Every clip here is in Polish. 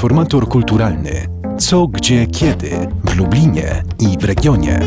Informator kulturalny. Co, gdzie, kiedy w Lublinie i w regionie.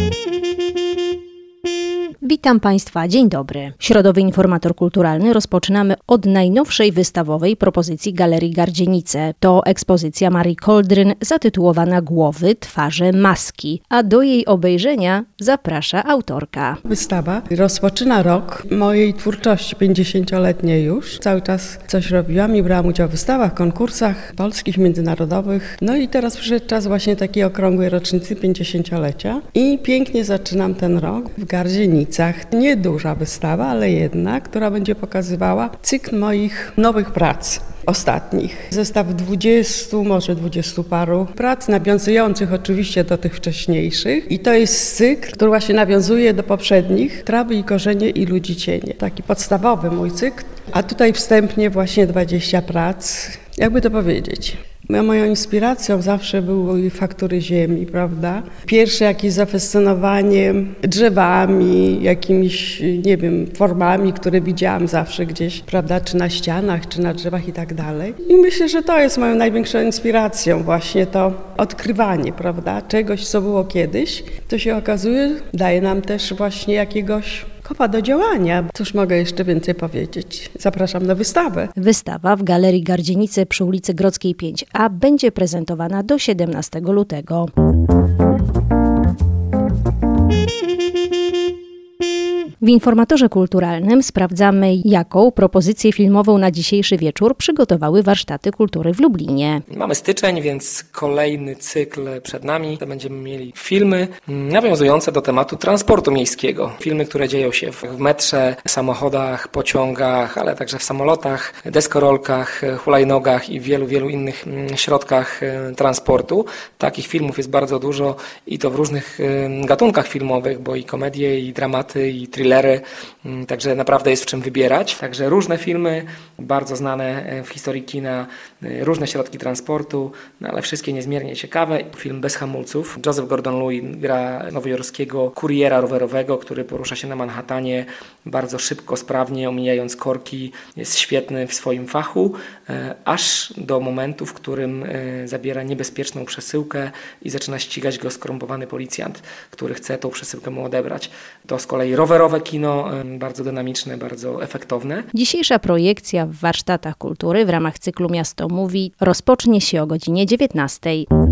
Witam Państwa, dzień dobry. Środowy Informator Kulturalny rozpoczynamy od najnowszej wystawowej propozycji Galerii Gardzienice. To ekspozycja Marii Koldryn zatytułowana Głowy, twarze, maski, a do jej obejrzenia zaprasza autorka. Wystawa rozpoczyna rok mojej twórczości, 50-letniej już. Cały czas coś robiłam i brałam udział w wystawach, konkursach polskich, międzynarodowych. No i teraz przyszedł czas właśnie takiej okrągłej rocznicy 50-lecia i pięknie zaczynam ten rok w Gardzienicach. Nieduża wystawa, ale jednak, która będzie pokazywała cykl moich nowych prac. Ostatnich. Zestaw 20, może 20 paru prac, nawiązujących oczywiście do tych wcześniejszych. I to jest cykl, który właśnie nawiązuje do poprzednich, Trawy i korzenie i ludzi cienie. Taki podstawowy mój cykl. A tutaj wstępnie właśnie 20 prac. Jakby to powiedzieć? Moją inspiracją zawsze były faktury ziemi, prawda? Pierwsze jakieś zafascynowanie drzewami, jakimiś, nie wiem, formami, które widziałam zawsze gdzieś, prawda? Czy na ścianach, czy na drzewach i tak dalej. I myślę, że to jest moją największą inspiracją, właśnie to odkrywanie, prawda? Czegoś, co było kiedyś, to się okazuje, daje nam też właśnie jakiegoś kopa do działania. Cóż mogę jeszcze więcej powiedzieć? Zapraszam na wystawę. Wystawa w Galerii Gardzienice przy ulicy Grodzkiej 5A będzie prezentowana do 17 lutego. W Informatorze Kulturalnym sprawdzamy, jaką propozycję filmową na dzisiejszy wieczór przygotowały warsztaty kultury w Lublinie. Mamy styczeń, więc kolejny cykl przed nami. Będziemy mieli filmy nawiązujące do tematu transportu miejskiego. Filmy, które dzieją się w metrze, samochodach, pociągach, ale także w samolotach, deskorolkach, hulajnogach i wielu innych środkach transportu. Takich filmów jest bardzo dużo i to w różnych gatunkach filmowych, bo i komedie, i dramaty, i thrillery, także naprawdę jest w czym wybierać. Także różne filmy, bardzo znane w historii kina, różne środki transportu, no ale wszystkie niezmiernie ciekawe. Film Bez hamulców. Joseph Gordon-Levitt gra nowojorskiego kuriera rowerowego, który porusza się na Manhattanie bardzo szybko, sprawnie, omijając korki. Jest świetny w swoim fachu, aż do momentu, w którym zabiera niebezpieczną przesyłkę i zaczyna ścigać go skorumpowany policjant, który chce tą przesyłkę mu odebrać. To z kolei rowerowe kino, bardzo dynamiczne, bardzo efektowne. Dzisiejsza projekcja w warsztatach kultury w ramach cyklu Miasto Mówi rozpocznie się o godzinie 19.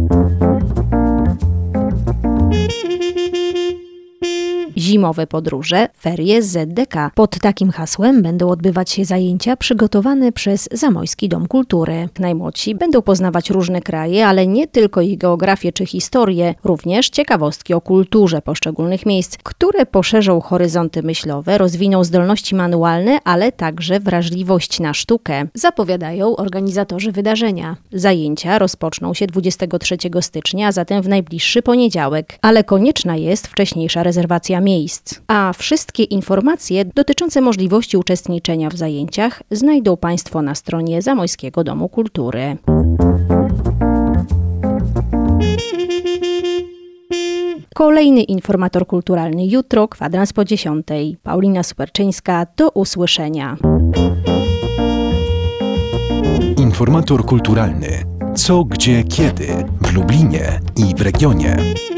Zimowe podróże, ferie z ZDK. Pod takim hasłem będą odbywać się zajęcia przygotowane przez Zamojski Dom Kultury. Najmłodsi będą poznawać różne kraje, ale nie tylko ich geografię czy historię, również ciekawostki o kulturze poszczególnych miejsc, które poszerzą horyzonty myślowe, rozwiną zdolności manualne, ale także wrażliwość na sztukę, zapowiadają organizatorzy wydarzenia. Zajęcia rozpoczną się 23 stycznia, a zatem w najbliższy poniedziałek, ale konieczna jest wcześniejsza rezerwacja miejsc. A wszystkie informacje dotyczące możliwości uczestniczenia w zajęciach znajdą Państwo na stronie Zamojskiego Domu Kultury. Kolejny Informator Kulturalny jutro, kwadrans po 10. Paulina Superczyńska, do usłyszenia. Informator kulturalny. Co, gdzie, kiedy w Lublinie i w regionie.